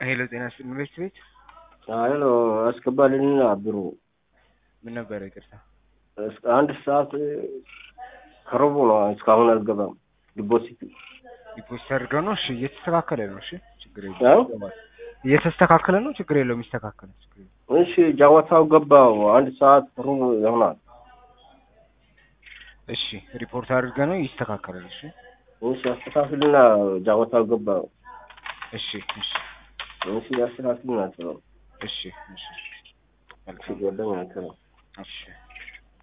ሄሎ ጤና ይስጥልኝ ቤት ሄሎ አስገባልኝ አብሩ ምን ነበር ይቅርታ እስከ አንድ ሰዓት ከሩብ ነው እስካሁን አልገባም ዲፖዚት አድርገው ነው እሺ እየተስተካከለ ነው እሺ ችግር የለውም እየተስተካከለ ነው ችግር የለውም ይስተካከላል ችግር የለውም እሺ ጃዋታው ገባው አንድ ሰዓት ሩብ ይሆናል እሺ ሪፖርት አድርገው ነው ይስተካከላል እሺ እሺ አስተካክልና ጃዋታው ገባው እሺ እሺ እሺ አስተካክልና እሺ እሺ መልካም ይወደኛል እሺ